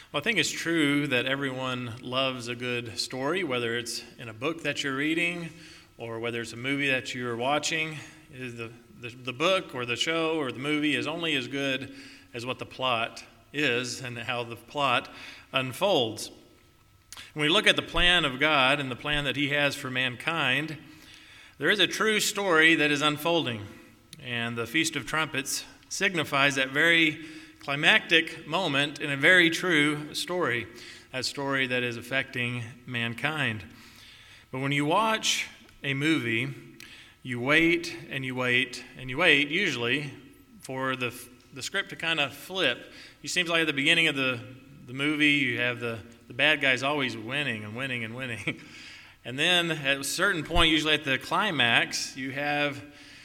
Well, I think it's true that everyone loves a good story, whether it's in a book that you're reading or whether it's a movie that you're watching. The book or the show or the movie is only as good as what the plot is and how the plot unfolds. When we look at the plan of God and the plan that He has for mankind, there is a true story that is unfolding. And the Feast of Trumpets signifies that very climactic moment in a very true story, a story that is affecting mankind. But when you watch a movie, you wait and you wait and you wait, usually, for the script to kind of flip. It seems like at the beginning of the movie, you have the bad guys always winning and winning and winning. And then at a certain point, usually at the climax, you have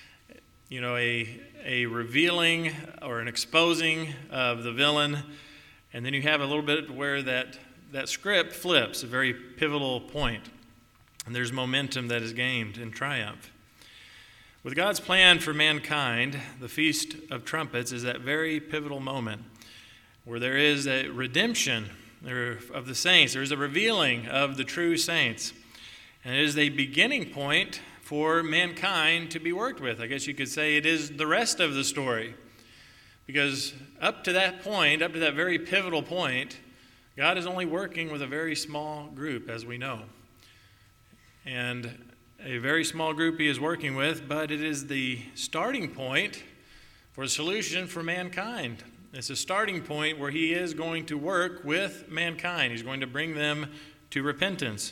a revealing or an exposing of the villain, and then you have a little bit where that script flips, a very pivotal point, and there's momentum that is gained in triumph. With God's plan for mankind, the Feast of Trumpets is that very pivotal moment where there is a redemption of the saints. There is a revealing of the true saints, and it is a beginning point for mankind to be worked with. I guess you could say it is the rest of the story. Because up to that point, up to that very pivotal point, God is only working with a very small group, as we know. And a very small group He is working with, but it is the starting point for a solution for mankind. It's a starting point where He is going to work with mankind. He's going to bring them to repentance.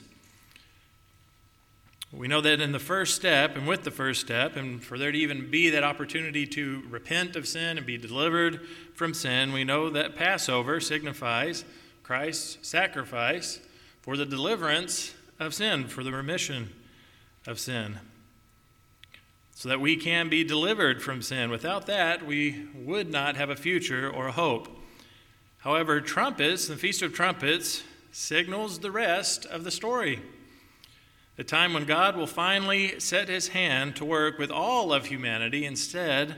We know that in the first step, and with the first step, and for there to even be that opportunity to repent of sin and be delivered from sin, we know that Passover signifies Christ's sacrifice for the deliverance of sin, for the remission of sin, so that we can be delivered from sin. Without that, we would not have a future or a hope. However, trumpets, the Feast of Trumpets, signals the rest of the story. The time when God will finally set His hand to work with all of humanity instead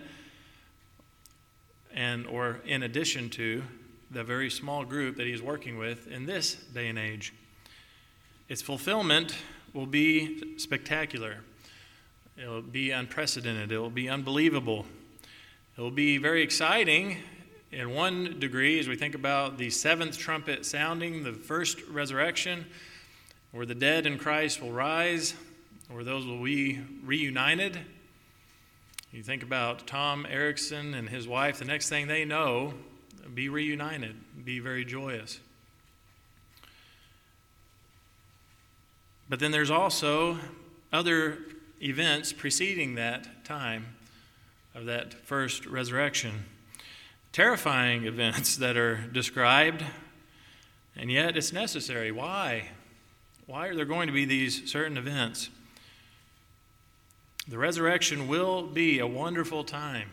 or in addition to the very small group that He is working with in this day and age. Its fulfillment will be spectacular. It will be unprecedented. It will be unbelievable. It will be very exciting in one degree as we think about the seventh trumpet sounding, the first resurrection, where the dead in Christ will rise, or those will be reunited. You think about Tom Erickson and his wife, the next thing they know, be reunited, be very joyous. But then there's also other events preceding that time of that first resurrection. Terrifying events that are described, and yet it's necessary. Why? Why are there going to be these certain events? The resurrection will be a wonderful time.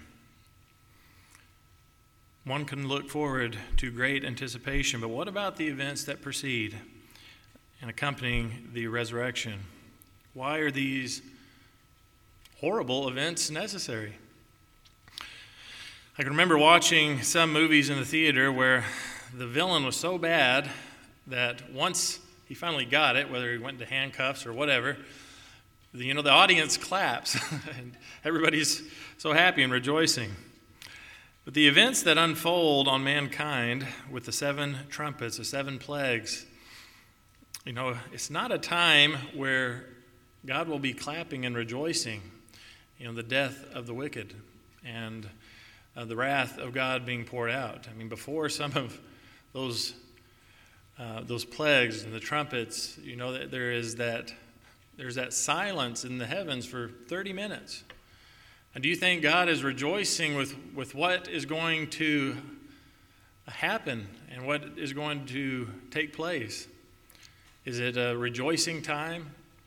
One can look forward to great anticipation, but what about the events that precede and accompanying the resurrection? Why are these horrible events necessary? I can remember watching some movies in the theater where the villain was so bad that once he finally got it, whether he went into handcuffs or whatever, the audience claps and everybody's so happy and rejoicing. But the events that unfold on mankind with the seven trumpets, the seven plagues, it's not a time where God will be clapping and rejoicing, the death of the wicked and the wrath of God being poured out. I mean, before some of those plagues and the trumpets, that there's that silence in the heavens for 30 minutes. And do you think God is rejoicing with what is going to happen and what is going to take place? Is it a rejoicing time?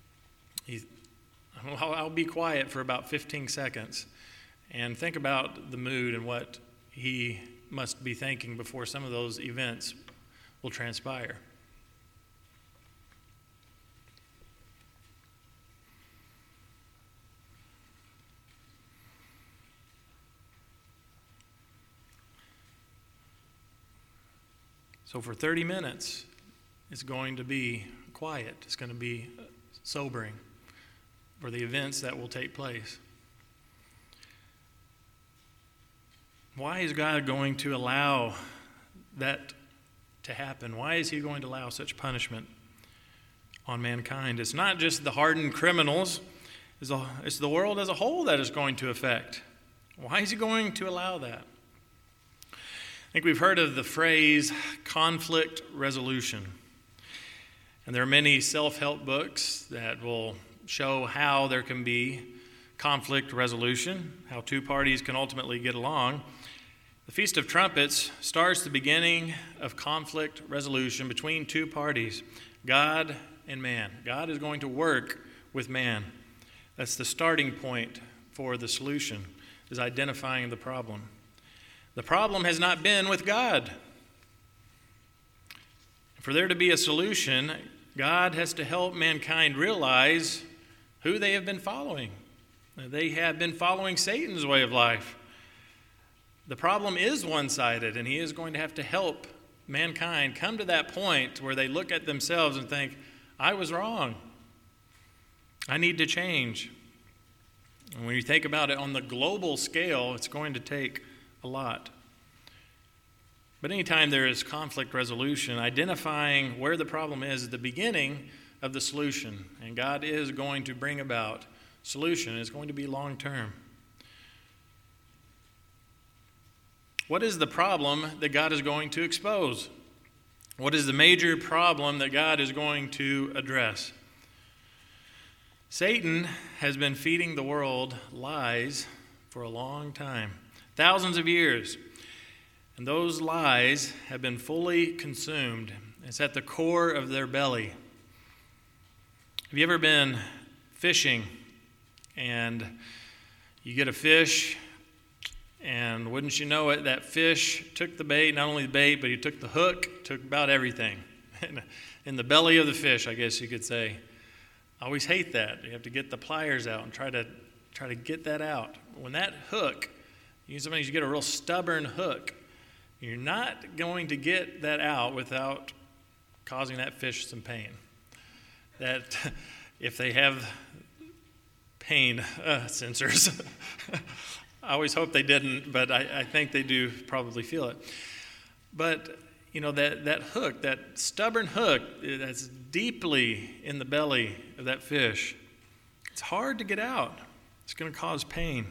I'll be quiet for about 15 seconds and think about the mood and what He must be thinking before some of those events will transpire. So for 30 minutes, it's going to be quiet. It's going to be sobering for the events that will take place. Why is God going to allow that to happen? Why is he going to allow such punishment on mankind? It's not just the hardened criminals. It's the world as a whole that is going to affect. Why is he going to allow that? I think we've heard of the phrase conflict resolution. And there are many self-help books that will show how there can be conflict resolution, how two parties can ultimately get along. The Feast of Trumpets starts the beginning of conflict resolution between two parties, God and man. God is going to work with man. That's the starting point for the solution, is identifying the problem. The problem has not been with God. For there to be a solution, God has to help mankind realize who they have been following. They have been following Satan's way of life. The problem is one-sided, and he is going to have to help mankind come to that point where they look at themselves and think, I was wrong. I need to change. And when you think about it on the global scale, it's going to take a lot. But anytime there is conflict resolution, identifying where the problem is the beginning of the solution. And God is going to bring about solution. It's going to be long-term. What is the problem that God is going to expose? What is the major problem that God is going to address? Satan has been feeding the world lies for a long time, thousands of years. And those lies have been fully consumed. It's at the core of their belly. Have you ever been fishing and you get a fish, and wouldn't you know it, that fish took the bait, not only the bait, but he took the hook, took about everything. In the belly of the fish, I guess you could say. I always hate that. You have to get the pliers out and try to get that out. When that hook, sometimes you get a real stubborn hook, you're not going to get that out without causing that fish some pain. That if they have pain sensors, I always hope they didn't, but I think they do probably feel it. But, that hook, that stubborn hook that's deeply in the belly of that fish, it's hard to get out. It's going to cause pain.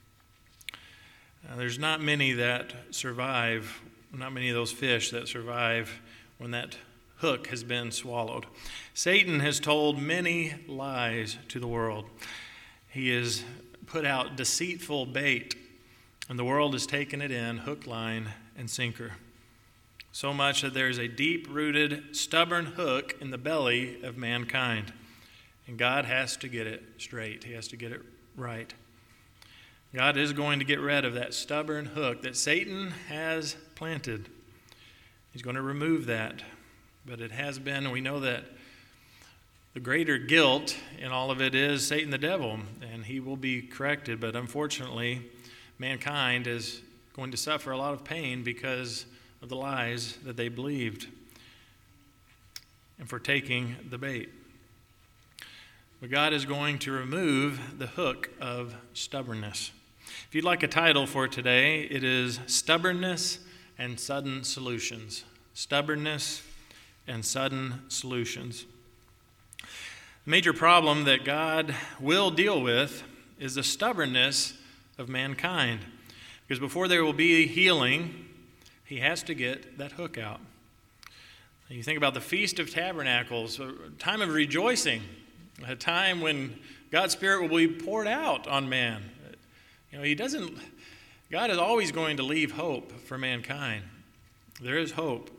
There's not many that survive, not many of those fish that survive when that hook has been swallowed. Satan has told many lies to the world. He has put out deceitful bait, and the world has taken it in, hook, line, and sinker. So much that there is a deep-rooted, stubborn hook in the belly of mankind. And God has to get it straight. He has to get it right. God is going to get rid of that stubborn hook that Satan has planted. He's going to remove that. But it has been, and we know that the greater guilt in all of it is Satan the devil, and he will be corrected. But unfortunately, mankind is going to suffer a lot of pain because of the lies that they believed and for taking the bait. But God is going to remove the hook of stubbornness. If you'd like a title for today, it is Stubbornness and Sudden Solutions. Stubbornness and Sudden Solutions. The major problem that God will deal with is the stubbornness of mankind. Because before there will be healing, he has to get that hook out. You think about the Feast of Tabernacles, a time of rejoicing, a time when God's Spirit will be poured out on man. God is always going to leave hope for mankind. There is hope.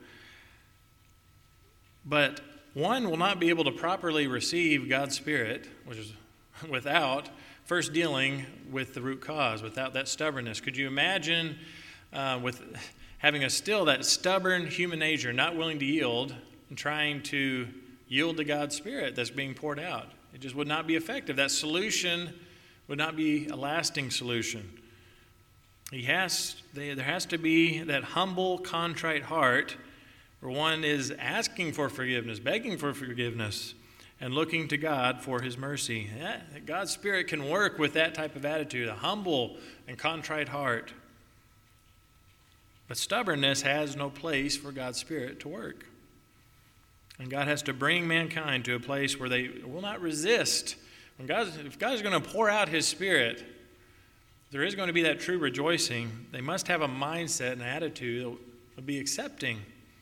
But one will not be able to properly receive God's Spirit, which is without first dealing with the root cause, without that stubbornness. Could you imagine with having that stubborn human nature, not willing to yield, and trying to yield to God's Spirit that's being poured out? It just would not be effective. That solution would not be a lasting solution. There has to be that humble, contrite heart where one is asking for forgiveness, begging for forgiveness, and looking to God for his mercy. God's Spirit can work with that type of attitude, a humble and contrite heart. But stubbornness has no place for God's Spirit to work. And God has to bring mankind to a place where they will not resist. If God is going to pour out his Spirit, there is going to be that true rejoicing. They must have a mindset and attitude that will be accepting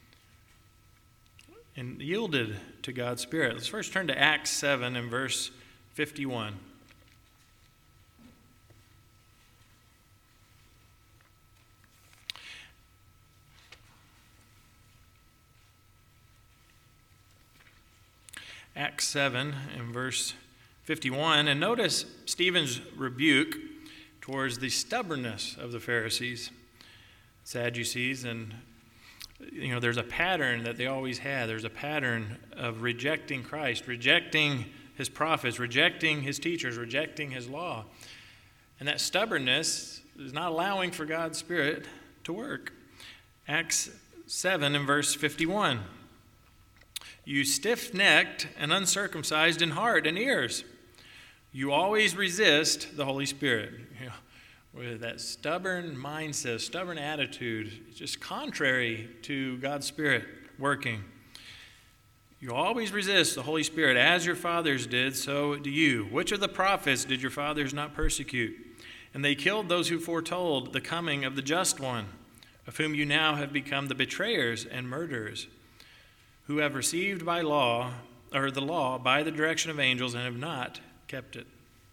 and yielded to God's Spirit. Let's first turn to Acts 7 and verse 51. Acts 7 and verse 51. And notice Stephen's rebuke towards the stubbornness of the Pharisees, Sadducees, and there's a pattern that they always had. There's a pattern of rejecting Christ, rejecting his prophets, rejecting his teachers, rejecting his law. And that stubbornness is not allowing for God's Spirit to work. Acts 7 and verse 51. You stiff-necked and uncircumcised in heart and ears, you always resist the Holy Spirit. With that stubborn mindset, stubborn attitude, it's just contrary to God's Spirit working. You always resist the Holy Spirit, as your fathers did, so do you. Which of the prophets did your fathers not persecute? And they killed those who foretold the coming of the Just One, of whom you now have become the betrayers and murderers, who have received the law by the direction of angels and have not kept it.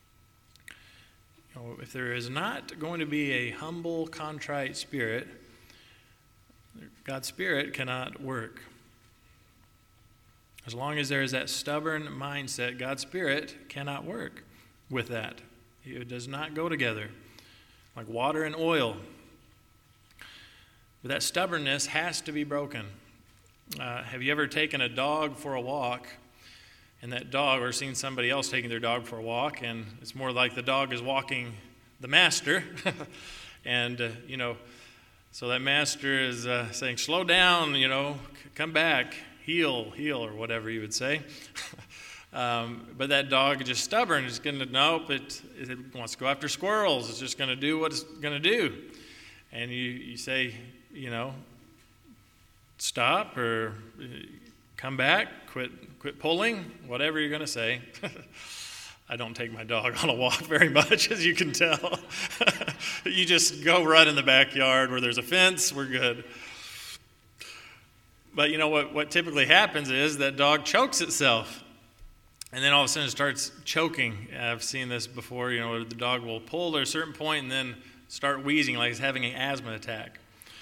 If there is not going to be a humble, contrite spirit, God's Spirit cannot work. As long as there is that stubborn mindset, God's Spirit cannot work with that. It does not go together, like water and oil. But that stubbornness has to be broken. Have you ever taken a dog for a walk, and that dog, or seen somebody else taking their dog for a walk, and it's more like the dog is walking the master, and, so that master is saying, slow down, come back, heel, or whatever you would say. But that dog is just stubborn. It's going to, it wants to go after squirrels. It's just going to do what it's going to do. And you say, stop or come back, quit pulling, whatever you're going to say. I don't take my dog on a walk very much, as you can tell. You just go run in the backyard where there's a fence, we're good. But what typically happens is that dog chokes itself. And then all of a sudden it starts choking. I've seen this before, where the dog will pull at a certain point and then start wheezing like it's having an asthma attack.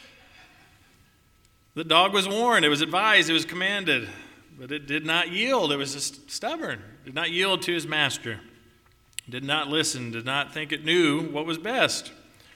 The dog was warned, it was advised, it was commanded, but it did not yield. It was just stubborn. It did not yield to his master. It did not listen, did not think it knew what was best.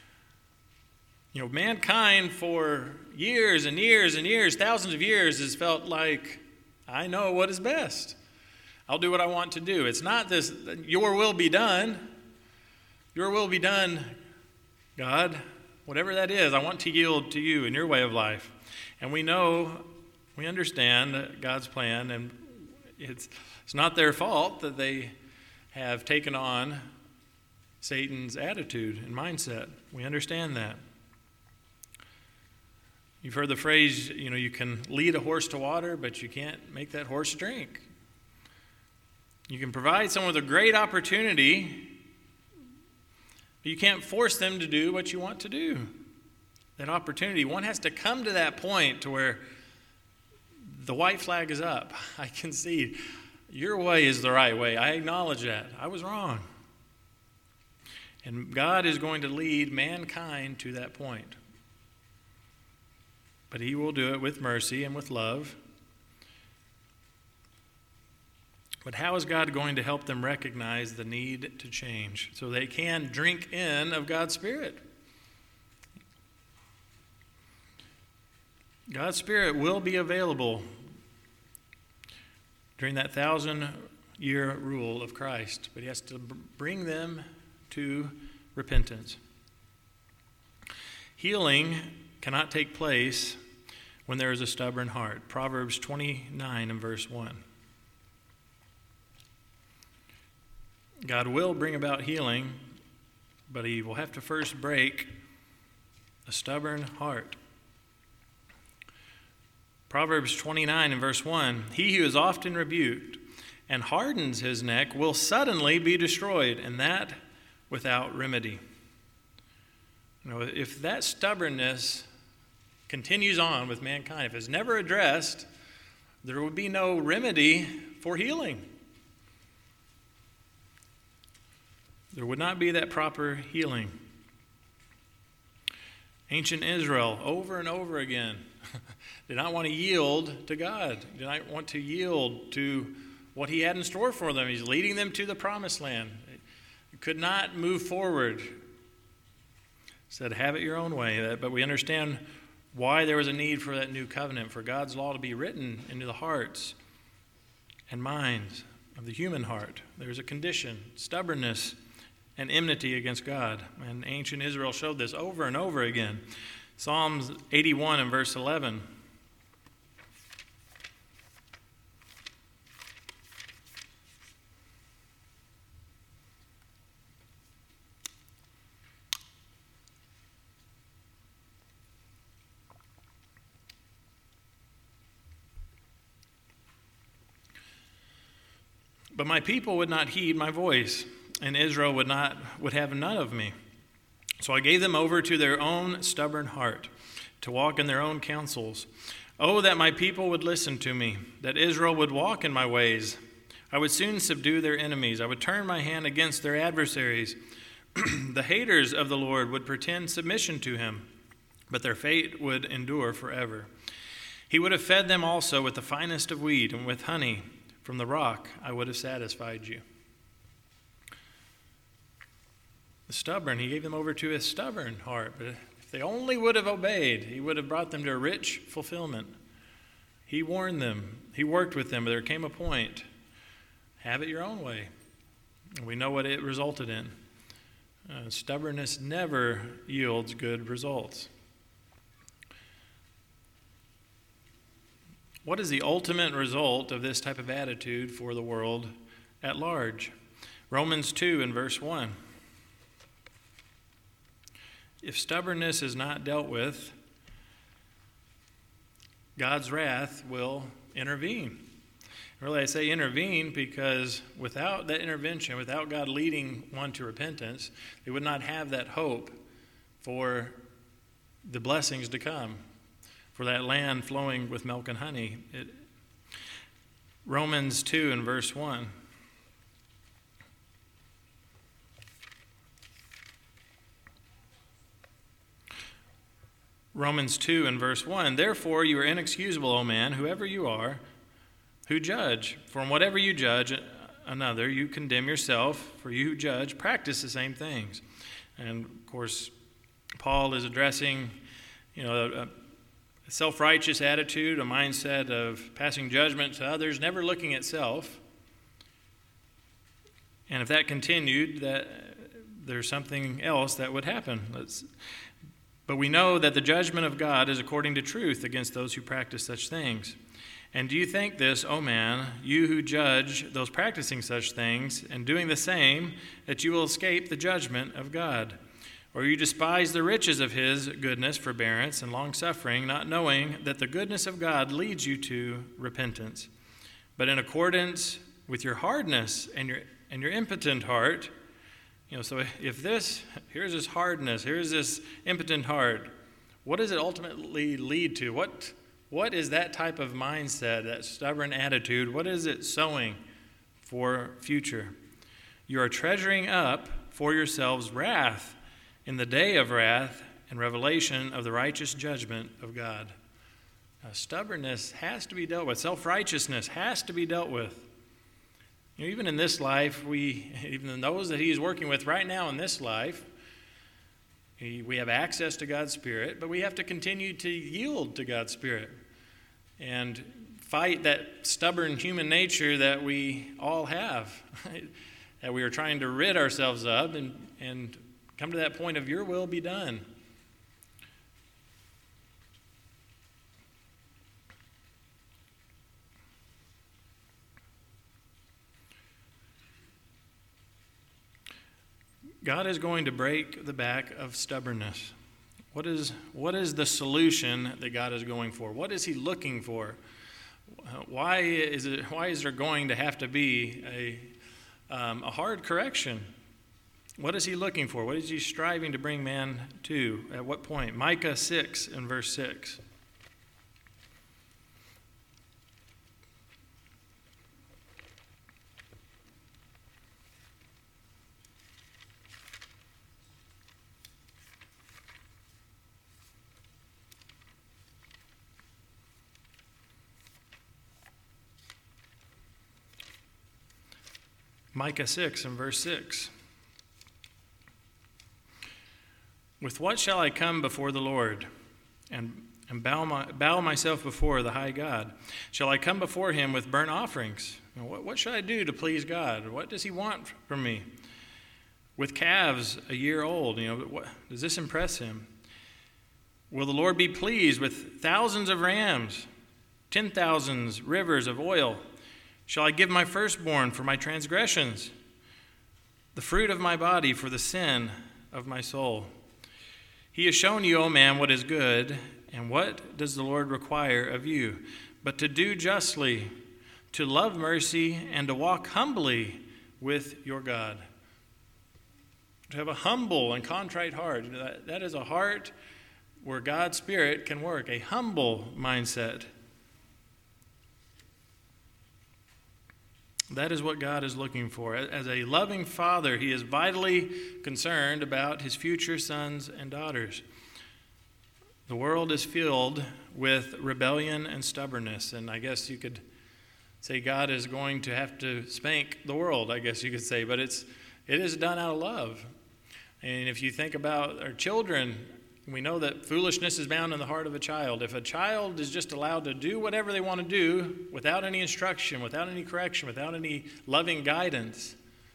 Mankind for years and years and years, thousands of years, has felt like, I know what is best. I'll do what I want to do. It's not this, your will be done. Your will be done, God. Whatever that is, I want to yield to you in your way of life. And we understand God's plan, and it's not their fault that they have taken on Satan's attitude and mindset. We understand that. You've heard the phrase, you can lead a horse to water, but you can't make that horse drink. You can provide someone with a great opportunity, but you can't force them to do what you want to do. That opportunity, one has to come to that point to where the white flag is up. I concede. Your way is the right way. I acknowledge that. I was wrong. And God is going to lead mankind to that point. But he will do it with mercy and with love. But how is God going to help them recognize the need to change so they can drink in of God's Spirit? God's Spirit will be available during that 1,000-year rule of Christ, but he has to bring them to repentance. Healing cannot take place when there is a stubborn heart. Proverbs 29 and verse 1. God will bring about healing, but he will have to first break a stubborn heart. Proverbs 29 and verse 1, he who is often rebuked and hardens his neck will suddenly be destroyed, and that without remedy. If that stubbornness continues on with mankind, if it's never addressed, there would be no remedy for healing. There would not be that proper healing. Ancient Israel, over and over again, did not want to yield to God, did not want to yield to what he had in store for them. He's leading them to the promised land. They could not move forward. Said, have it your own way. But we understand why there was a need for that new covenant, for God's law to be written into the hearts and minds of the human heart. There's a condition, stubbornness and enmity against God. And ancient Israel showed this over and over again. Psalms 81 and verse 11. But my people would not heed my voice, and Israel would have none of me. So I gave them over to their own stubborn heart, to walk in their own counsels. Oh, that my people would listen to me, that Israel would walk in my ways. I would soon subdue their enemies. I would turn my hand against their adversaries. The haters of the Lord would pretend submission to him, but their fate would endure forever. He would have fed them also with the finest of wheat, and with honey from the rock I would have satisfied you. The stubborn, he gave them over to a stubborn heart, but if they only would have obeyed, he would have brought them to a rich fulfillment. He warned them, he worked with them, but there came a point, have it your own way. And we know what it resulted in. Stubbornness never yields good results. What is the ultimate result of this type of attitude for the world at large? Romans 2 and verse 1. If stubbornness is not dealt with, God's wrath will intervene. Really, I say intervene because without that intervention, without God leading one to repentance, they would not have that hope for the blessings to come, for that land flowing with milk and honey. Romans 2 and verse 1. Romans 2 and verse 1. Therefore you are inexcusable, O man, whoever you are, who judge. For in whatever you judge another, you condemn yourself, for you who judge practice the same things. And of course, Paul is addressing, a self-righteous attitude, a mindset of passing judgment to others, never looking at self. And if that continued, that there's something else that would happen. But we know that the judgment of God is according to truth against those who practice such things. And do you think this, O man, you who judge those practicing such things and doing the same, that you will escape the judgment of God? Or you despise the riches of his goodness, forbearance, and long-suffering, not knowing that the goodness of God leads you to repentance. But in accordance with your hardness and your impotent heart, so if here's this hardness, here's this impotent heart, what does it ultimately lead to? What is that type of mindset, that stubborn attitude, what is it sowing for future? You are treasuring up for yourselves wrath in the day of wrath and revelation of the righteous judgment of God. Now, stubbornness has to be dealt with. Self-righteousness has to be dealt with. Even in this life, even in those that he is working with right now in this life, we have access to God's Spirit, but we have to continue to yield to God's Spirit and fight that stubborn human nature that we all have, that we are trying to rid ourselves of and come to that point of your will be done. God is going to break the back of stubbornness. What is the solution that God is going for? What is he looking for? Why is there going to have to be a hard correction? What is he looking for? What is he striving to bring man to? At what point? Micah 6 and verse 6. Micah 6 and verse 6. With what shall I come before the Lord and bow myself before the high God? Shall I come before him with burnt offerings? What should I do to please God? What does he want from me? With calves a year old, does this impress him? Will the Lord be pleased with thousands of rams, 10,000 rivers of oil? Shall I give my firstborn for my transgressions, the fruit of my body for the sin of my soul? He has shown you, O man, what is good, and what does the Lord require of you? But to do justly, to love mercy, and to walk humbly with your God. To have a humble and contrite heart. That is a heart where God's Spirit can work, a humble mindset. That is what God is looking for. As a loving father, he is vitally concerned about his future sons and daughters. The world is filled with rebellion and stubbornness, and I guess you could say God is going to have to spank the world, I guess you could say, but it is done out of love. And if you think about our children, we know that foolishness is bound in the heart of a child. If a child is just allowed to do whatever they want to do without any instruction, without any correction, without any loving guidance,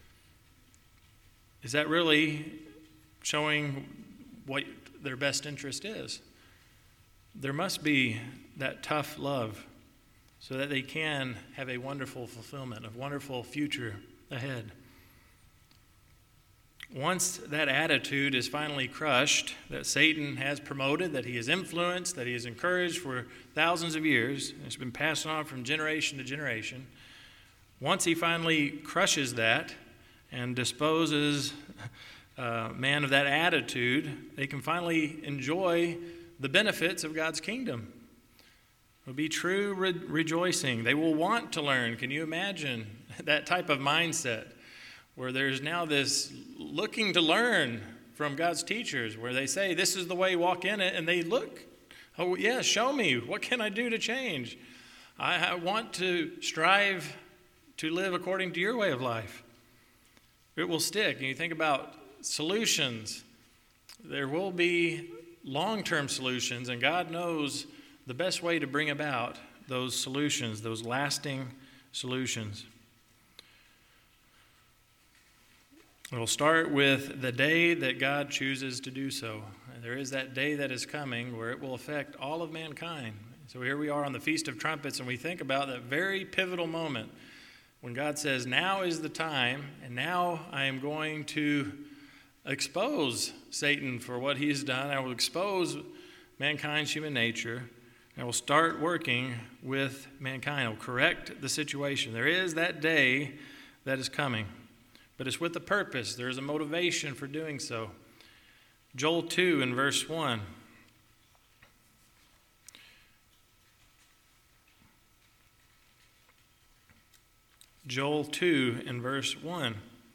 is that really showing what their best interest is? There must be that tough love so that they can have a wonderful fulfillment, a wonderful future ahead. Once that attitude is finally crushed, that Satan has promoted, that he has influenced, that he has encouraged for thousands of years, it's been passed on from generation to generation. Once he finally crushes that and disposes man of that attitude, they can finally enjoy the benefits of God's kingdom. It will be true rejoicing. They will want to learn. Can you imagine that type of mindset? Where there's now this looking to learn from God's teachers, where they say, this is the way, walk in it, and they look, oh yeah, show me, what can I do to change? I want to strive to live according to your way of life. It will stick. And you think about solutions, there will be long-term solutions, and God knows the best way to bring about those solutions, those lasting solutions. We'll start with the day that God chooses to do so. And there is that day that is coming where it will affect all of mankind. So here we are on the Feast of Trumpets, and we think about that very pivotal moment when God says, now is the time, and now I am going to expose Satan for what he's done. I will expose mankind's human nature, and I will start working with mankind. I will correct the situation. There is that day that is coming. But it's with a purpose. There is a motivation for doing so. Joel 2 in verse 1. Joel 2 in verse 1.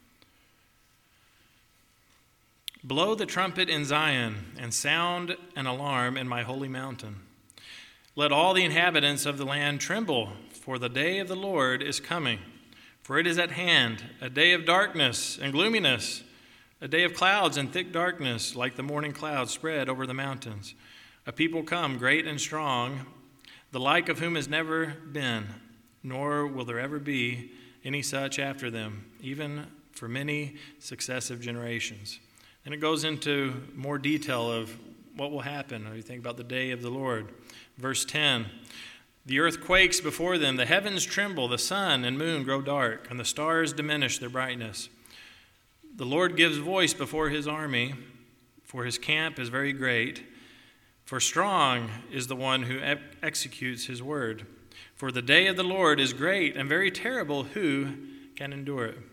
Blow the trumpet in Zion and sound an alarm in my holy mountain. Let all the inhabitants of the land tremble, for the day of the Lord is coming. For it is at hand, a day of darkness and gloominess, a day of clouds and thick darkness, like the morning clouds spread over the mountains. A people come, great and strong, the like of whom has never been, nor will there ever be any such after them, even for many successive generations. And it goes into more detail of what will happen when you think about the day of the Lord. Verse 10. The earth quakes before them, the heavens tremble, the sun and moon grow dark, and the stars diminish their brightness. The Lord gives voice before his army, for his camp is very great. For strong is the one who executes his word. For the day of the Lord is great and very terrible. Who can endure it?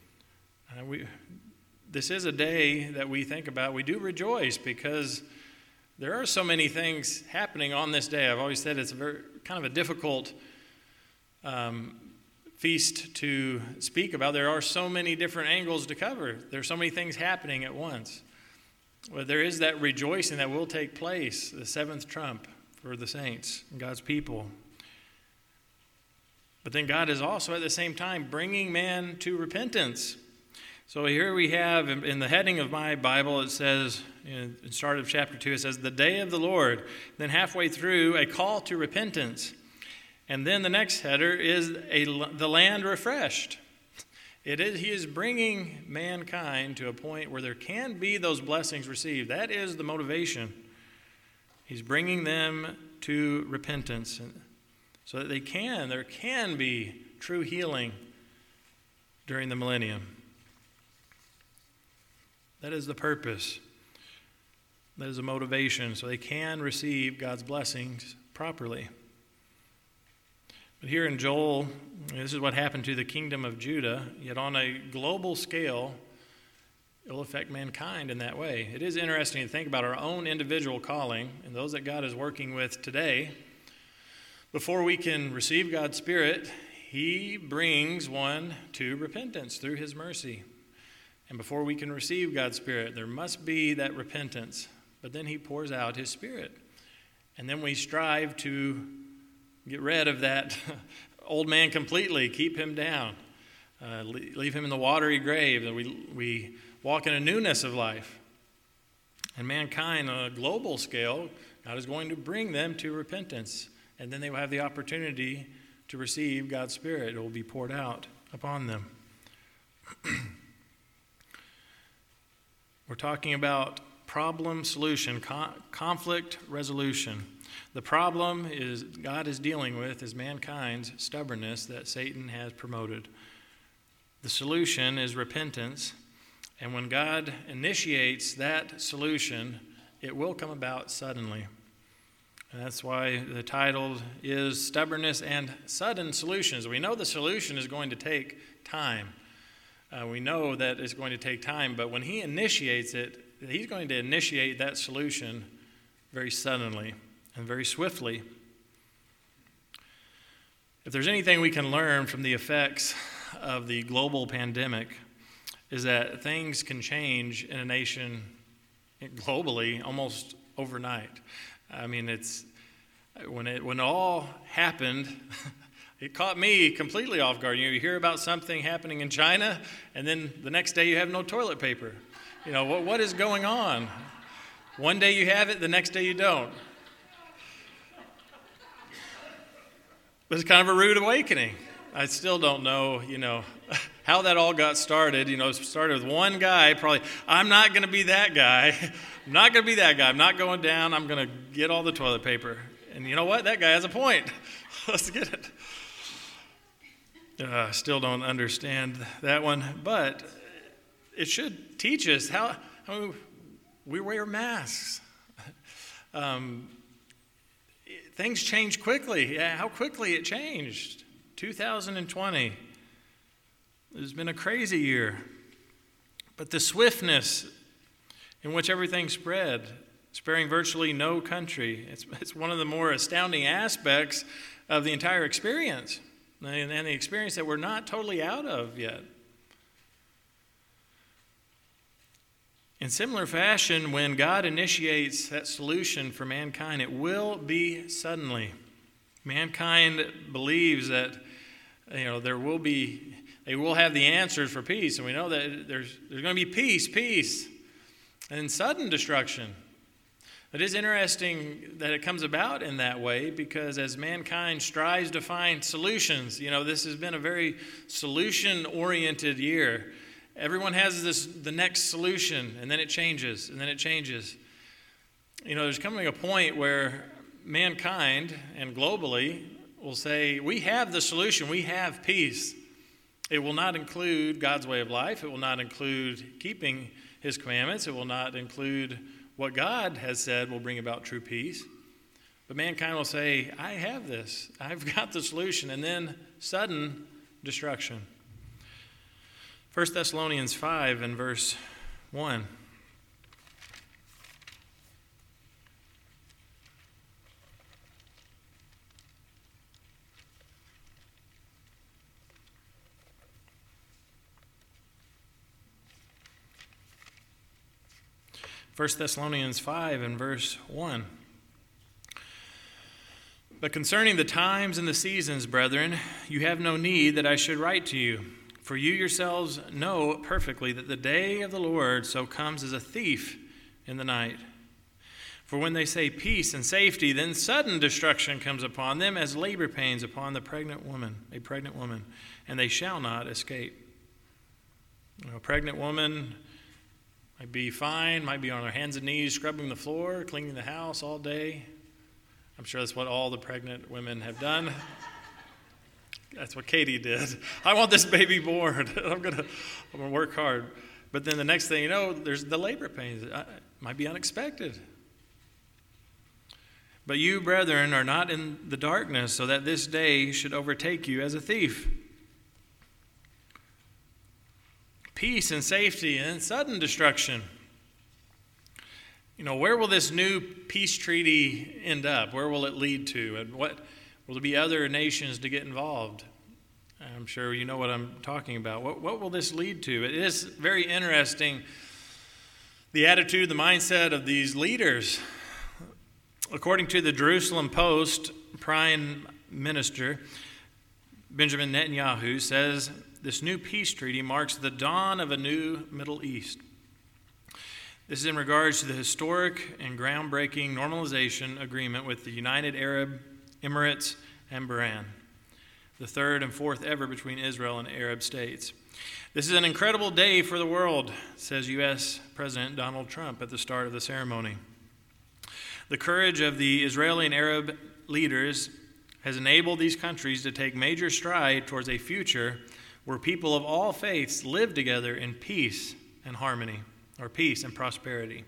This is a day that we think about. We do rejoice because there are so many things happening on this day. I've always said it's kind of a difficult feast to speak about. There are so many different angles to cover. There's so many things happening at once. Well, there is that rejoicing that will take place, the seventh trump for the saints and God's people. But then God is also at the same time bringing man to repentance. So here we have, in the heading of my Bible, it says, in the start of chapter 2, it says, the day of the Lord. Then halfway through, a call to repentance. And then the next header is the land refreshed. He is bringing mankind to a point where there can be those blessings received. That is the motivation. He's bringing them to repentance so that there can be true healing during the millennium. That is the purpose. That is the motivation, so they can receive God's blessings properly. But here in Joel, this is what happened to the kingdom of Judah, yet on a global scale, it will affect mankind in that way. It is interesting to think about our own individual calling and those that God is working with today. Before we can receive God's Spirit, He brings one to repentance through His mercy. And before we can receive God's Spirit, there must be that repentance. But then He pours out His Spirit. And then we strive to get rid of that old man completely, keep him down, leave him in the watery grave. We walk in a newness of life. And mankind on a global scale, God is going to bring them to repentance. And then they will have the opportunity to receive God's Spirit. It will be poured out upon them. We're talking about problem solution, conflict resolution. The problem is God is dealing with is mankind's stubbornness that Satan has promoted. The solution is repentance, and when God initiates that solution, it will come about suddenly. And that's why the title is Stubbornness and Sudden Solutions. We know the solution is going to take time. We know that it's going to take time, but when He initiates it, He's going to initiate that solution very suddenly and very swiftly. If there's anything we can learn from the effects of the global pandemic, is that things can change in a nation globally almost overnight. I mean, it's when it all happened, it caught me completely off guard. You hear about something happening in China, and then the next day you have no toilet paper. What is going on? One day you have it, the next day you don't. But it's kind of a rude awakening. I still don't know, how that all got started. It started with one guy, probably, I'm not going to be that guy. I'm not going to be that guy. I'm not going down. I'm going to get all the toilet paper. And you know what? That guy has a point. Let's get it. I still don't understand that one, but it should teach us how we wear masks. Things change quickly. How quickly it changed. 2020 has been a crazy year. But the swiftness in which everything spread, sparing virtually no country, it's one of the more astounding aspects of the entire experience, and the experience that we're not totally out of yet. In similar fashion, when God initiates that solution for mankind, it will be suddenly. Mankind believes that they will have the answers for peace, and we know that there's going to be peace, and sudden destruction. It is interesting that it comes about in that way because as mankind strives to find solutions, this has been a very solution-oriented year. Everyone has the next solution, and then it changes, and then it changes. There's coming a point where mankind, and globally, will say, we have the solution, we have peace. It will not include God's way of life. It will not include keeping his commandments. It will not include what God has said will bring about true peace. But mankind will say, I have this. I've got the solution. And then sudden destruction. 1 Thessalonians 5 and verse 1. First Thessalonians 5 and verse 1. But concerning the times and the seasons, brethren, you have no need that I should write to you. For you yourselves know perfectly that the day of the Lord so comes as a thief in the night. For when they say peace and safety, then sudden destruction comes upon them as labor pains upon a pregnant woman, and they shall not escape. A pregnant woman might be fine, might be on her hands and knees scrubbing the floor, cleaning the house all day. I'm sure that's what all the pregnant women have done. That's what Katie did. I want this baby born. I'm gonna work hard. But then the next thing you know, there's the labor pains. It might be unexpected. But you, brethren, are not in the darkness, so that this day should overtake you as a thief. Peace and safety and sudden destruction. Where will this new peace treaty end up? Where will it lead to? And what will there be other nations to get involved? I'm sure you know what I'm talking about. What will this lead to? It is very interesting, the attitude, the mindset of these leaders. According to the Jerusalem Post, Prime Minister Benjamin Netanyahu says this new peace treaty marks the dawn of a new Middle East. This is in regards to the historic and groundbreaking normalization agreement with the United Arab Emirates and Bahrain, the third and fourth ever between Israel and Arab states. This is an incredible day for the world, says U.S. President Donald Trump at the start of the ceremony. The courage of the Israeli and Arab leaders has enabled these countries to take major stride towards a future where people of all faiths live together in peace and harmony, or peace and prosperity.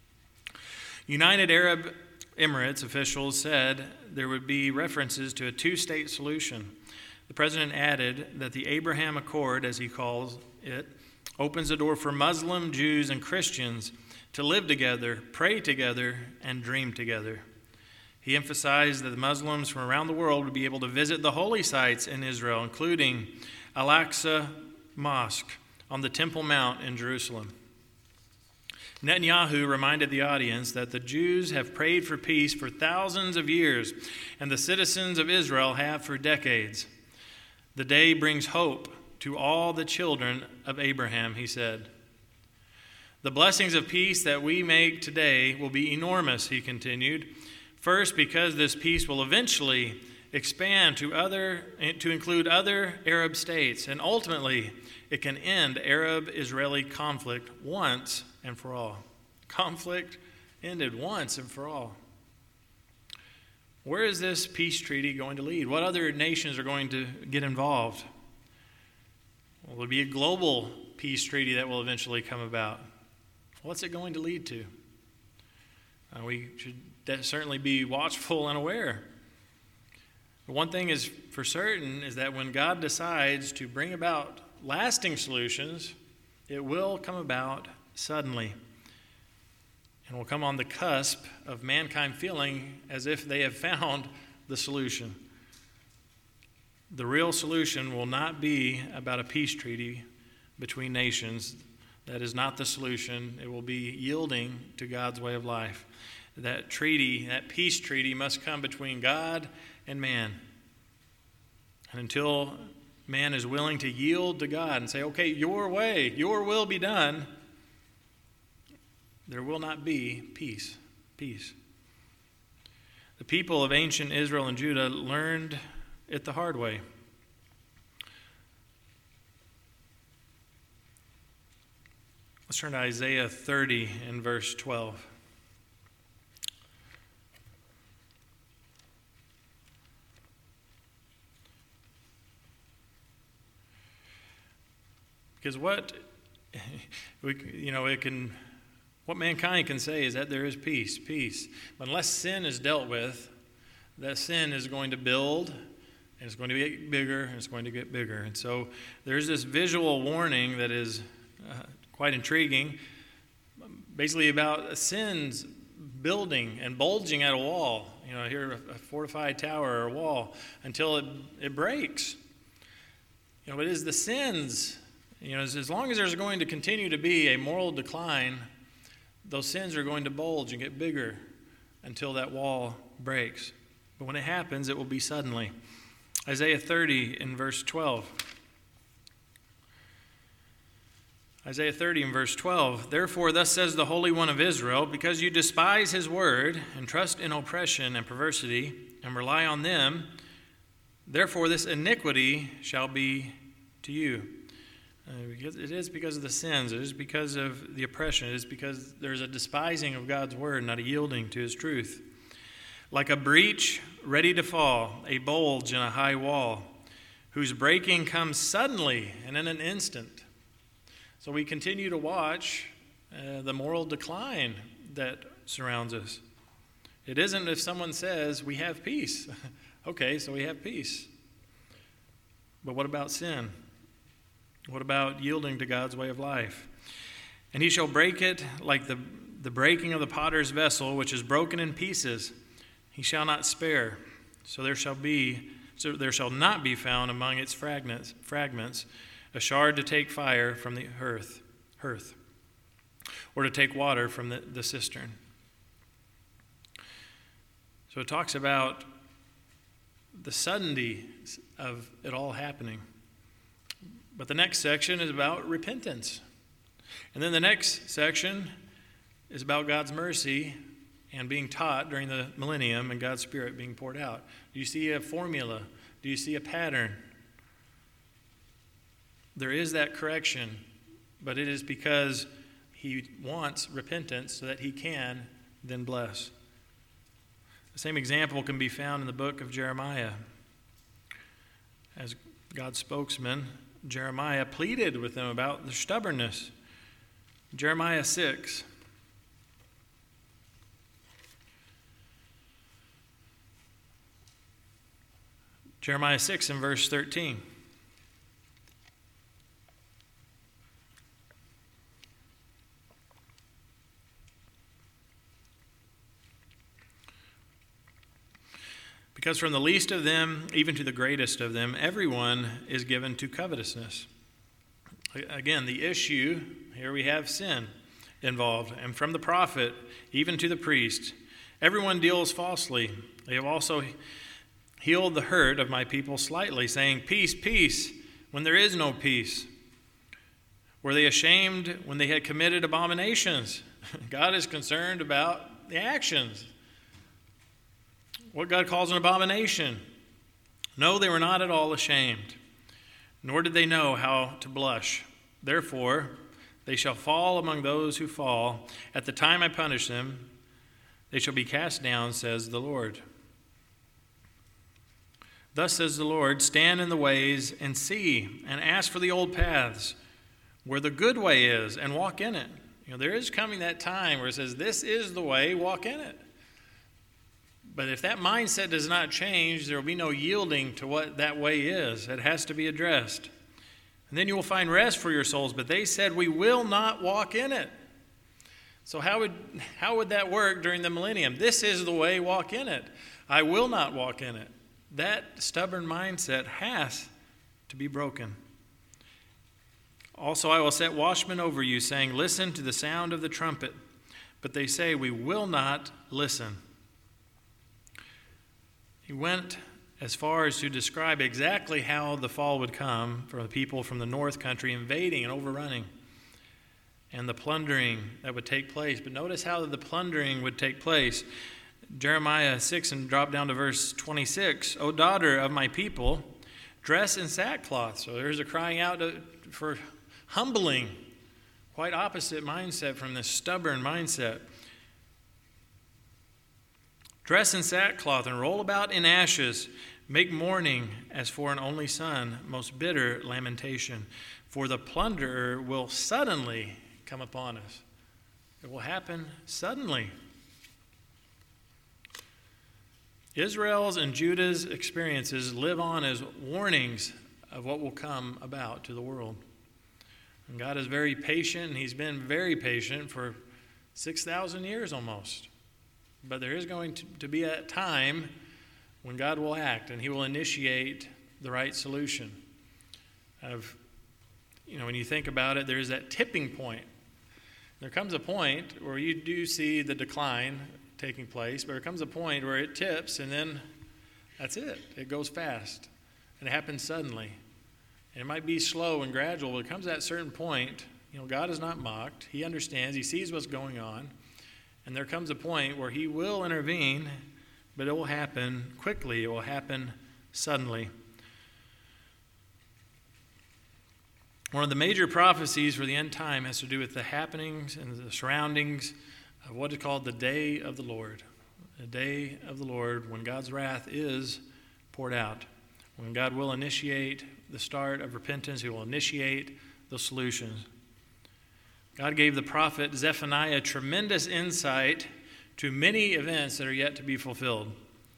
United Arab Emirates officials said there would be references to a two-state solution. The president added that the Abraham Accord, as he calls it, opens the door for Muslim, Jews, and Christians to live together, pray together, and dream together. He emphasized that the Muslims from around the world would be able to visit the holy sites in Israel, including Al-Aqsa Mosque on the Temple Mount in Jerusalem. Netanyahu reminded the audience that the Jews have prayed for peace for thousands of years, and the citizens of Israel have for decades. The day brings hope to all the children of Abraham, he said. The blessings of peace that we make today will be enormous, he continued. First, because this peace will eventually expand to include other Arab states, and ultimately it can end Arab-Israeli conflict once and for all. Conflict ended once and for all. Where is this peace treaty going to lead? What other nations are going to get involved? Will there be a global peace treaty that will eventually come about? What's it going to lead to? We should certainly be watchful and aware. But one thing is for certain is that when God decides to bring about lasting solutions, it will come about suddenly, and will come on the cusp of mankind feeling as if they have found the solution. The real solution will not be about a peace treaty between nations. That is not the solution. It will be yielding to God's way of life. That treaty, that peace treaty, must come between God and man. And until man is willing to yield to God and say, okay, your way, your will be done, there will not be peace. Peace. The people of ancient Israel and Judah learned it the hard way. Let's turn to Isaiah 30 and verse 12. Because what mankind can say is that there is peace. But unless sin is dealt with, that sin is going to build, and it's going to get bigger, and it's going to get bigger. And so there's this visual warning that is quite intriguing, basically about sins building and bulging at a wall. Here a fortified tower or a wall until it breaks. But it is the sins. As long as there's going to continue to be a moral decline, those sins are going to bulge and get bigger until that wall breaks. But when it happens, it will be suddenly. Isaiah 30 in verse 12. Isaiah 30 in verse 12. Therefore, thus says the Holy One of Israel, because you despise his word and trust in oppression and perversity and rely on them, therefore this iniquity shall be to you. It is because of the sins. It is because of the oppression. It is because there's a despising of God's word, not a yielding to his truth. Like a breach ready to fall, a bulge in a high wall, whose breaking comes suddenly and in an instant. So we continue to watch the moral decline that surrounds us. It isn't if someone says we have peace. Okay, so we have peace. But what about sin? What about yielding to God's way of life? And he shall break it like the breaking of the potter's vessel, which is broken in pieces. He shall not spare. So there shall not be found among its fragments a shard to take fire from the hearth, or to take water from the cistern. So it talks about the suddenty of it all happening. But the next section is about repentance. And then the next section is about God's mercy and being taught during the millennium and God's Spirit being poured out. Do you see a formula? Do you see a pattern? There is that correction, but it is because he wants repentance so that he can then bless. The same example can be found in the book of Jeremiah. As God's spokesman, Jeremiah pleaded with them about their stubbornness. Jeremiah 6. Jeremiah 6 and verse 13. Because from the least of them, even to the greatest of them, everyone is given to covetousness. Again, the issue, here we have sin involved. And from the prophet, even to the priest, everyone deals falsely. They have also healed the hurt of my people slightly, saying, peace, peace, when there is no peace. Were they ashamed when they had committed abominations? God is concerned about the actions. What God calls an abomination. No, they were not at all ashamed, nor did they know how to blush. Therefore, they shall fall among those who fall. At the time I punish them, they shall be cast down, says the Lord. Thus says the Lord, stand in the ways and see, and ask for the old paths, where the good way is, and walk in it. There is coming that time where it says, this is the way, walk in it. But if that mindset does not change, there will be no yielding to what that way is. It has to be addressed. And then you will find rest for your souls. But they said, we will not walk in it. So how would that work during the millennium? This is the way, walk in it. I will not walk in it. That stubborn mindset has to be broken. Also, I will set watchmen over you, saying, listen to the sound of the trumpet. But they say, we will not listen. He went as far as to describe exactly how the fall would come for the people from the north country invading and overrunning, and the plundering that would take place. But notice how the plundering would take place. Jeremiah 6 and drop down to verse 26. O daughter of my people, dress in sackcloth. So there's a crying out for humbling. Quite opposite mindset from this stubborn mindset. Dress in sackcloth and roll about in ashes. Make mourning as for an only son, most bitter lamentation. For the plunderer will suddenly come upon us. It will happen suddenly. Israel's and Judah's experiences live on as warnings of what will come about to the world. And God is very patient, and he's been very patient for 6,000 years almost. But there is going to be a time when God will act, and he will initiate the right solution. When you think about it, there's that tipping point. There comes a point where you do see the decline taking place, but there comes a point where it tips, and then that's it. It goes fast, and it happens suddenly. And it might be slow and gradual, but it comes at a certain point. God is not mocked. He understands. He sees what's going on. And there comes a point where he will intervene, but it will happen quickly. It will happen suddenly. One of the major prophecies for the end time has to do with the happenings and the surroundings of what is called the day of the Lord. The day of the Lord, when God's wrath is poured out. When God will initiate the start of repentance, he will initiate the solutions. God gave the prophet Zephaniah tremendous insight to many events that are yet to be fulfilled.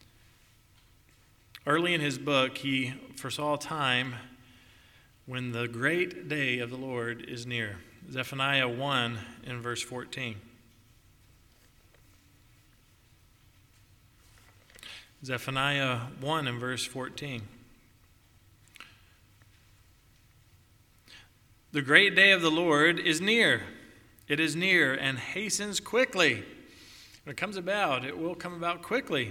Early in his book, he foresaw a time when the great day of the Lord is near. Zephaniah 1 in verse 14. Zephaniah 1 in verse 14. The great day of the Lord is near. It is near and hastens quickly. When it comes about, it will come about quickly.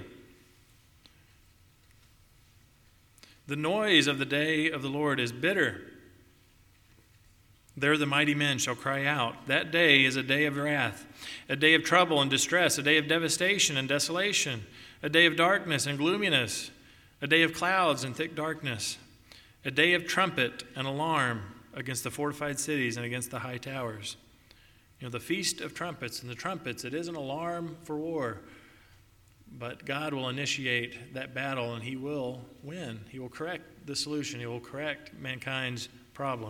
The noise of the day of the Lord is bitter. There the mighty men shall cry out. That day is a day of wrath, a day of trouble and distress, a day of devastation and desolation, a day of darkness and gloominess, a day of clouds and thick darkness, a day of trumpet and alarm against the fortified cities and against the high towers. The Feast of Trumpets and the trumpets, it is an alarm for war. But God will initiate that battle, and he will win. He will correct the solution. He will correct mankind's problem.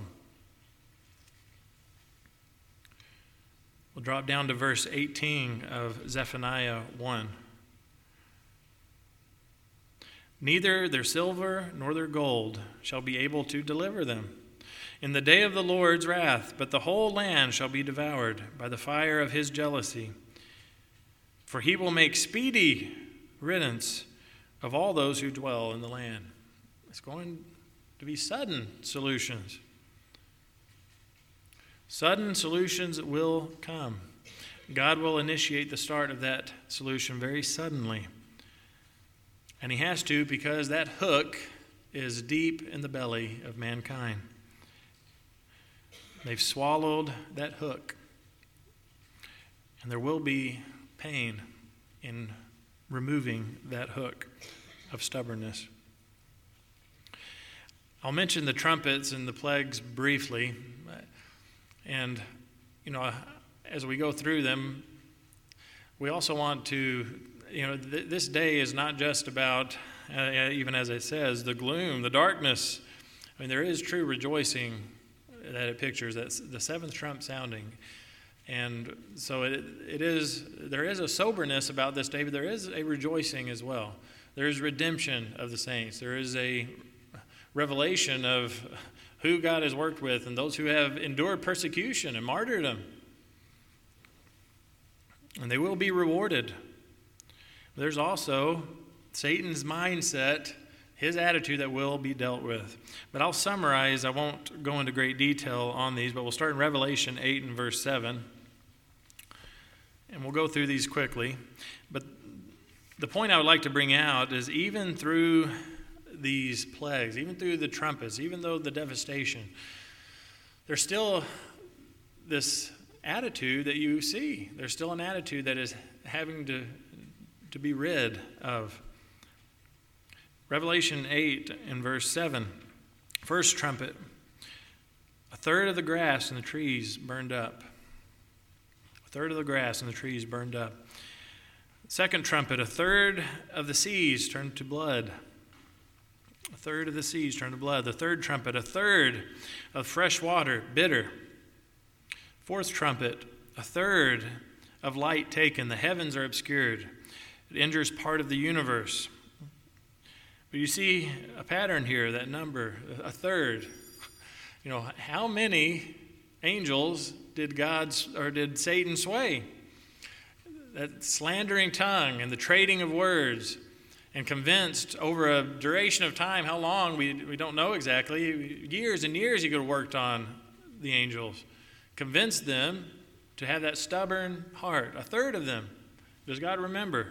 We'll drop down to verse 18 of Zephaniah 1. Neither their silver nor their gold shall be able to deliver them in the day of the Lord's wrath, but the whole land shall be devoured by the fire of his jealousy. For he will make speedy riddance of all those who dwell in the land. It's going to be sudden solutions. Sudden solutions will come. God will initiate the start of that solution very suddenly. And he has to, because that hook is deep in the belly of mankind. They've swallowed that hook. And there will be pain in removing that hook of stubbornness. I'll mention the trumpets and the plagues briefly. And, as we go through them, we also want to, this day is not just about, even as it says, the gloom, the darkness. There is true rejoicing that it pictures. That's the seventh trump sounding. And so there is a soberness about this day, but there is a rejoicing as well. There is redemption of the saints. There is a revelation of who God has worked with and those who have endured persecution and martyrdom. And they will be rewarded. There's also Satan's mindset, his attitude that will be dealt with. But I'll summarize. I won't go into great detail on these, but we'll start in Revelation 8 and verse 7. And we'll go through these quickly. But the point I would like to bring out is even through these plagues, even through the trumpets, even though the devastation, there's still this attitude that you see. There's still an attitude that is having to be rid of. Revelation 8 and verse 7. First trumpet, a third of the grass and the trees burned up. A third of the grass and the trees burned up. Second trumpet, a third of the seas turned to blood. A third of the seas turned to blood. The third trumpet, a third of fresh water, bitter. Fourth trumpet, a third of light taken. The heavens are obscured. It injures part of the universe. But you see a pattern here, that number, a third. How many angels did Satan sway? That slandering tongue and the trading of words, and convinced over a duration of time, how long, we don't know exactly, years and years he could have worked on the angels, convinced them to have that stubborn heart. A third of them. Does God remember?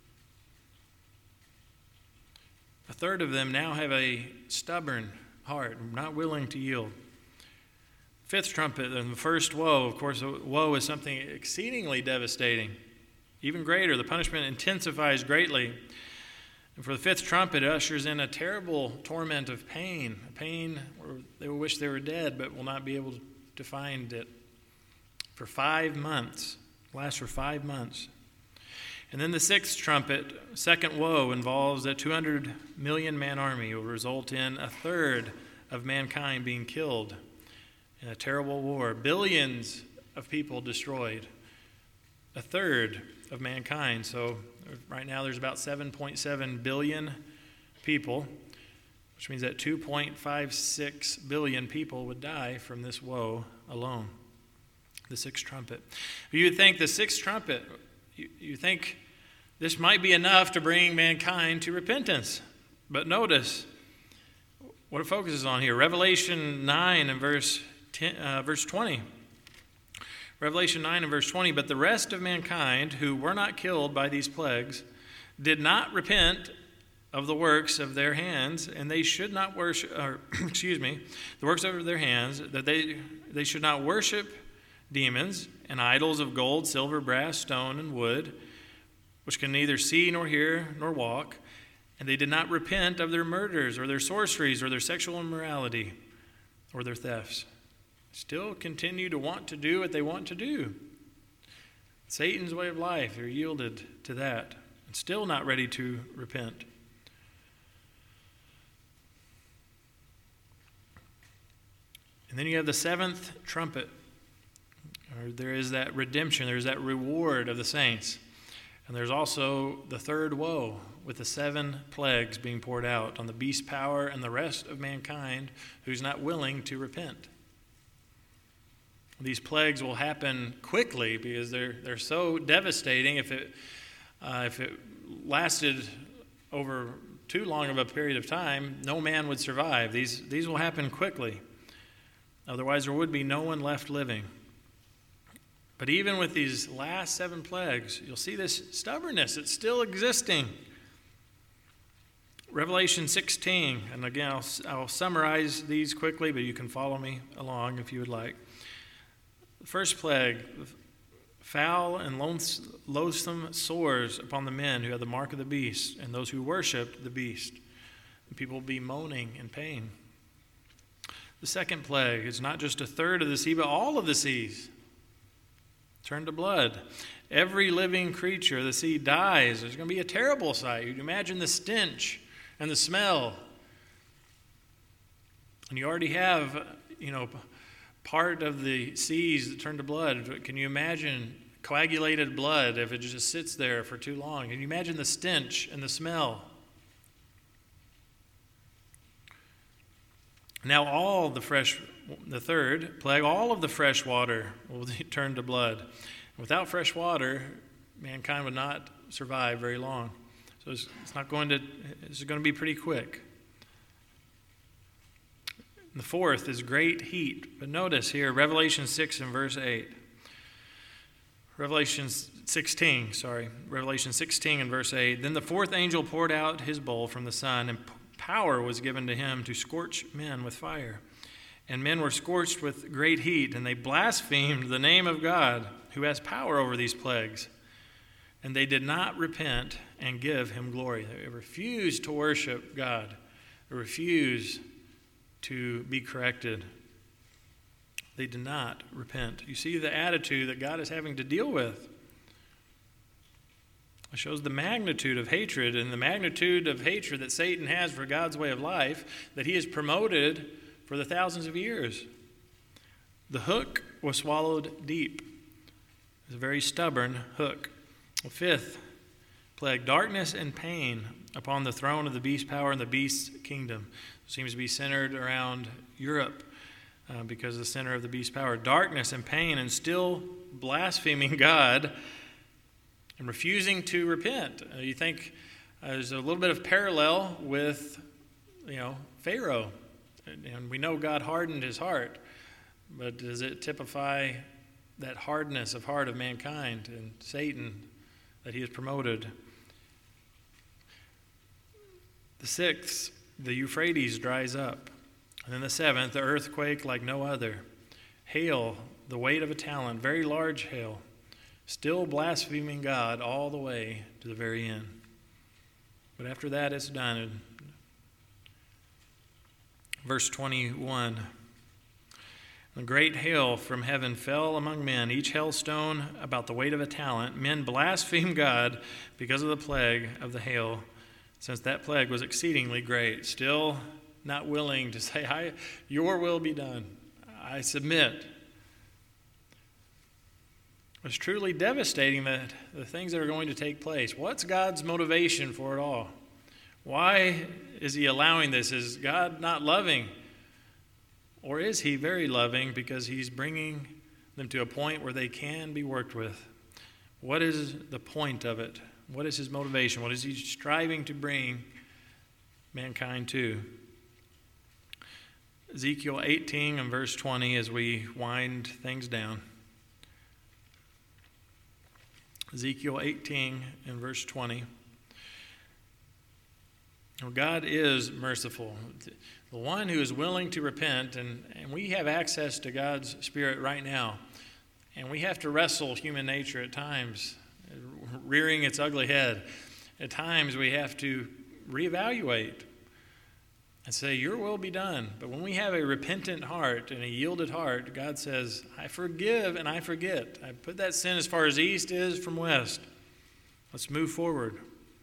A third of them now have a stubborn heart, not willing to yield. Fifth trumpet, and the first woe. Of course, woe is something exceedingly devastating, even greater. The punishment intensifies greatly. And for the fifth trumpet, it ushers in a terrible torment of pain, a pain where they will wish they were dead, but will not be able to find it. For 5 months. It lasts for 5 months. And then the sixth trumpet, second woe, involves a 200 million man army. It will result in a third of mankind being killed in a terrible war. Billions of people destroyed. A third of mankind. So right now there's about 7.7 billion people, which means that 2.56 billion people would die from this woe alone. The sixth trumpet. You would think the sixth trumpet, you think this might be enough to bring mankind to repentance. But notice what it focuses on here. Revelation 9 and verse 20. Revelation 9 and verse 20, but the rest of mankind who were not killed by these plagues did not repent of the works of their hands, and they should not worship, the works of their hands, that they should not worship demons and idols of gold, silver, brass, stone, and wood, which can neither see nor hear nor walk, and they did not repent of their murders or their sorceries or their sexual immorality or their thefts. Still continue to want to do what they want to do. Satan's way of life, they're yielded to that and still not ready to repent. And then you have the seventh trumpet. There is that redemption, there's that reward of the saints. And there's also the third woe with the 7 plagues being poured out on the beast power and the rest of mankind who's not willing to repent. These plagues will happen quickly because they're so devastating. If it lasted over too long of a period of time, no man would survive. These will happen quickly. Otherwise, there would be no one left living. But even with these last 7 plagues, you'll see this stubbornness. It's still existing. Revelation 16, and again, I'll summarize these quickly, but you can follow me along if you would like. The first plague, foul and loathsome sores upon the men who had the mark of the beast and those who worshipped the beast. And people will be moaning in pain. The second plague is not just a third of the sea, but all of the seas turn to blood. Every living creature of the sea dies. There's going to be a terrible sight. You can imagine the stench and the smell. And you already have, part of the seas that turn to blood. Can you imagine coagulated blood if it just sits there for too long? Can you imagine the stench and the smell? Now the third plague, all of the fresh water will turn to blood. Without fresh water, mankind would not survive very long. So it's going to be pretty quick. The fourth is great heat. But notice here, Revelation 6 and verse 8. Revelation 16 and verse 8. Then the fourth angel poured out his bowl from the sun, and power was given to him to scorch men with fire. And men were scorched with great heat, and they blasphemed the name of God, who has power over these plagues. And they did not repent and give him glory. They refused to worship God. They refused to be corrected. They did not repent. You see the attitude that God is having to deal with. It shows the magnitude of hatred and the magnitude of hatred that Satan has for God's way of life, that he has promoted for the thousands of years. The hook was swallowed deep. It's a very stubborn hook. The fifth plague, darkness and pain upon the throne of the beast power and the beast's kingdom. It seems to be centered around Europe because of the center of the beast power. Darkness and pain, and still blaspheming God and refusing to repent. You think there's a little bit of parallel with, Pharaoh. And we know God hardened his heart. But does it typify that hardness of heart of mankind and Satan that he has promoted? The sixth, the Euphrates dries up. And then the seventh, the earthquake like no other. Hail, the weight of a talent, very large hail. Still blaspheming God all the way to the very end. But after that, it's done. Verse 21. A great hail from heaven fell among men, each hailstone about the weight of a talent. Men blasphemed God because of the plague of the hail, since that plague was exceedingly great. Still not willing to say, your will be done. I submit. It's truly devastating that the things that are going to take place. What's God's motivation for it all? Why is he allowing this? Is God not loving? Or is he very loving because he's bringing them to a point where they can be worked with? What is the point of it? What is his motivation? What is he striving to bring mankind to? Ezekiel 18 and verse 20 as we wind things down. Ezekiel 18 and verse 20. Well, God is merciful. The one who is willing to repent, and we have access to God's Spirit right now. And we have to wrestle human nature at times, rearing its ugly head. At times we have to reevaluate and say, your will be done. But when we have a repentant heart and a yielded heart, God says, I forgive and I forget. I put that sin as far as east is from west. Let's move forward.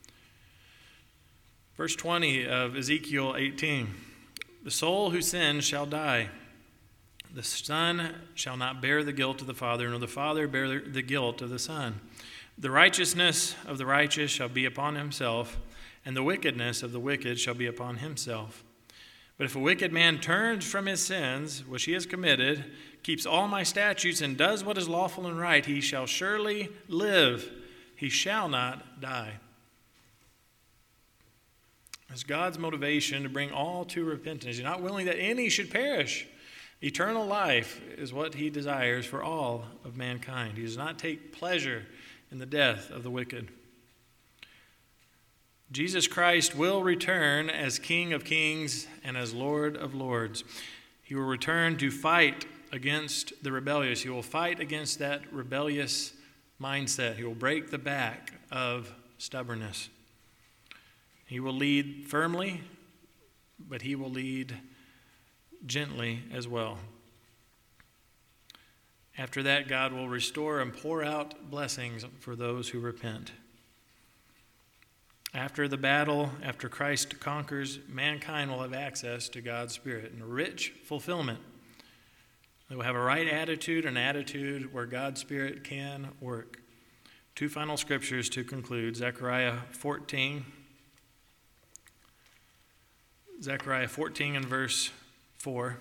Verse 20 of Ezekiel 18. The soul who sins shall die. The son shall not bear the guilt of the father, nor the father bear the guilt of the son. The righteousness of the righteous shall be upon himself, and the wickedness of the wicked shall be upon himself. But if a wicked man turns from his sins, which he has committed, keeps all my statutes, and does what is lawful and right, he shall surely live. He shall not die. It's God's motivation to bring all to repentance. He's not willing that any should perish. Eternal life is what he desires for all of mankind. He does not take pleasure in the death of the wicked. Jesus Christ will return as King of Kings and as Lord of Lords. He will return to fight against the rebellious. He will fight against that rebellious mindset. He will break the back of stubbornness. He will lead firmly, but he will lead gently as well. After that, God will restore and pour out blessings for those who repent. After the battle, after Christ conquers, mankind will have access to God's Spirit and a rich fulfillment. They will have a right attitude, an attitude where God's Spirit can work. Two final scriptures to conclude. Zechariah 14 and verse 4.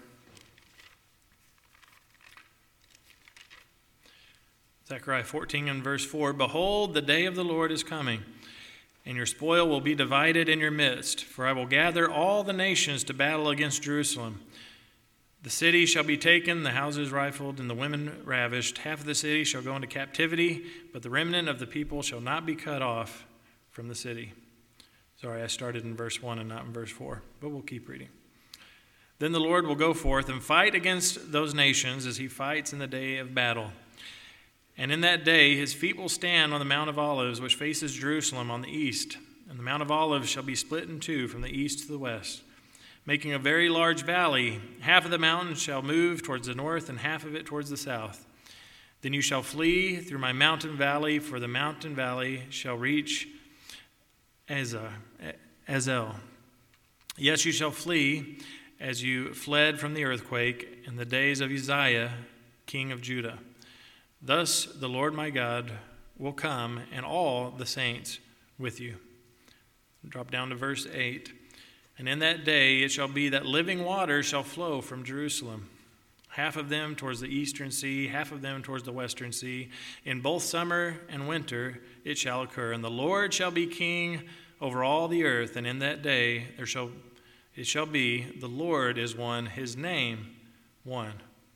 Zechariah 14 and verse 4. Behold, the day of the Lord is coming, and your spoil will be divided in your midst. For I will gather all the nations to battle against Jerusalem. The city shall be taken, the houses rifled, and the women ravished. Half of the city shall go into captivity, but the remnant of the people shall not be cut off from the city. Sorry, I started in verse 1 and not in verse 4, but we'll keep reading. Then the Lord will go forth and fight against those nations as he fights in the day of battle. And in that day his feet will stand on the Mount of Olives, which faces Jerusalem on the east. And the Mount of Olives shall be split in two from the east to the west, making a very large valley. Half of the mountain shall move towards the north and half of it towards the south. Then you shall flee through my mountain valley, for the mountain valley shall reach Azel. Yes, you shall flee as you fled from the earthquake in the days of Uzziah, king of Judah. Thus the Lord my God will come, and all the saints with you. Drop down to verse 8. And in that day it shall be that living waters shall flow from Jerusalem, half of them towards the eastern sea, half of them towards the western sea. In both summer and winter it shall occur. And the Lord shall be king over all the earth. And in that day it shall be, the Lord is one, his name one.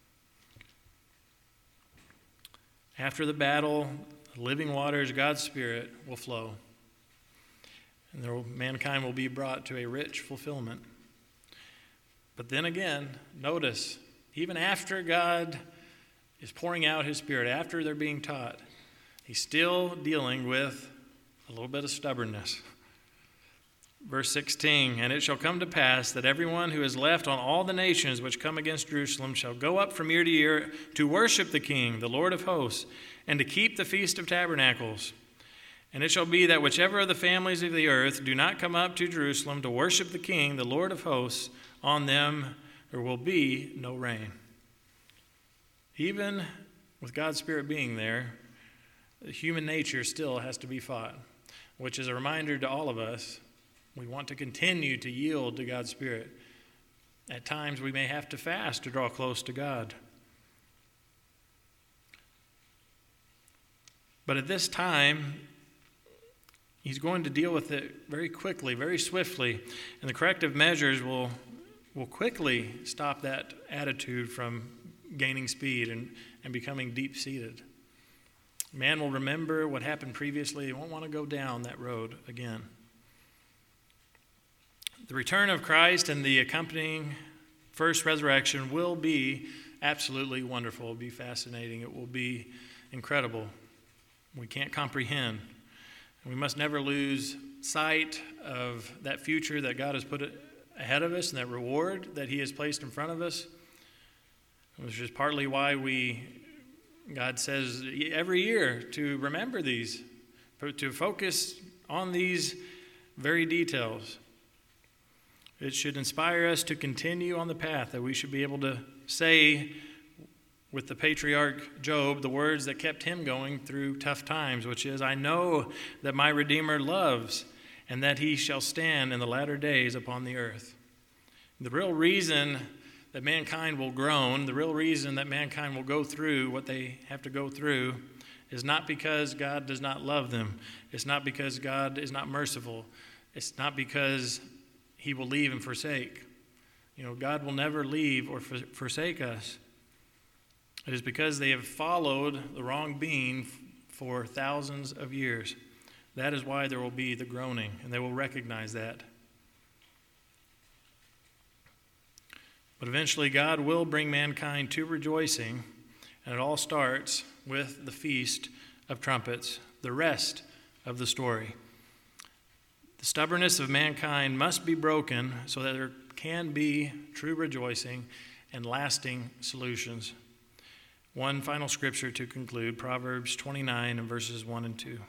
After the battle, living waters, God's Spirit will flow. And mankind will be brought to a rich fulfillment. But then again, notice, even after God is pouring out his Spirit, after they're being taught, he's still dealing with a little bit of stubbornness. Verse 16, and it shall come to pass that everyone who is left on all the nations which come against Jerusalem shall go up from year to year to worship the King, the Lord of hosts, and to keep the Feast of Tabernacles. And it shall be that whichever of the families of the earth do not come up to Jerusalem to worship the King, the Lord of hosts, on them there will be no rain. Even with God's Spirit being there, the human nature still has to be fought, which is a reminder to all of us. We want to continue to yield to God's Spirit. At times we may have to fast to draw close to God. But at this time, he's going to deal with it very quickly, very swiftly, and the corrective measures will quickly stop that attitude from gaining speed and becoming deep-seated. Man will remember what happened previously. He won't want to go down that road again. The return of Christ and the accompanying first resurrection will be absolutely wonderful. It will be fascinating. It will be incredible. We can't comprehend. We must never lose sight of that future that God has put ahead of us and that reward that he has placed in front of us, which is partly why God says every year to remember these, to focus on these very details. It should inspire us to continue on the path that we should be able to say with the patriarch Job the words that kept him going through tough times, which is, I know that my Redeemer loves and that he shall stand in the latter days upon the earth. The real reason that mankind will groan, the real reason that mankind will go through what they have to go through is not because God does not love them. It's not because God is not merciful. It's not because he will leave and forsake. God will never leave or forsake us. It is because they have followed the wrong being for thousands of years. That is why there will be the groaning, and they will recognize that. But eventually God will bring mankind to rejoicing, and it all starts with the Feast of Trumpets, the rest of the story. The stubbornness of mankind must be broken so that there can be true rejoicing and lasting solutions. One final scripture to conclude, Proverbs 29 and verses 1 and 2.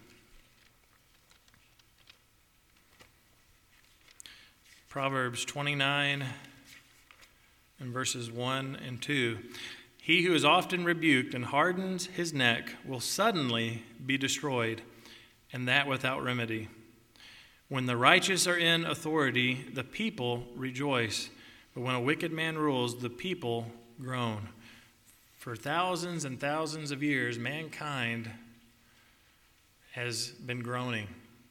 Proverbs 29 and verses 1 and 2. He who is often rebuked and hardens his neck will suddenly be destroyed, and that without remedy. When the righteous are in authority, the people rejoice. But when a wicked man rules, the people groan. For thousands and thousands of years, mankind has been groaning.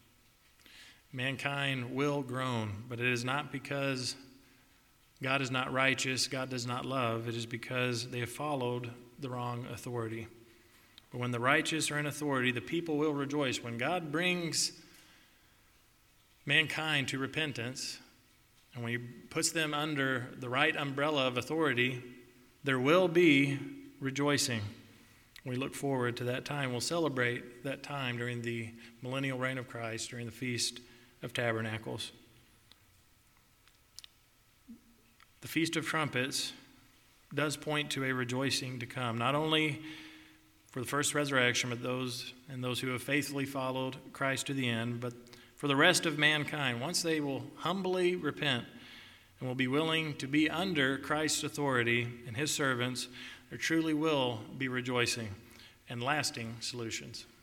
Mankind will groan, but it is not because God is not righteous, God does not love. It is because they have followed the wrong authority. But when the righteous are in authority, the people will rejoice. When God brings mankind to repentance, and when he puts them under the right umbrella of authority, there will be rejoicing. We look forward to that time. We'll celebrate that time during the millennial reign of Christ, during the Feast of Tabernacles. The Feast of Trumpets does point to a rejoicing to come, not only for the first resurrection, but those who have faithfully followed Christ to the end. But for the rest of mankind, once they will humbly repent and will be willing to be under Christ's authority and his servants, there truly will be rejoicing and lasting solutions.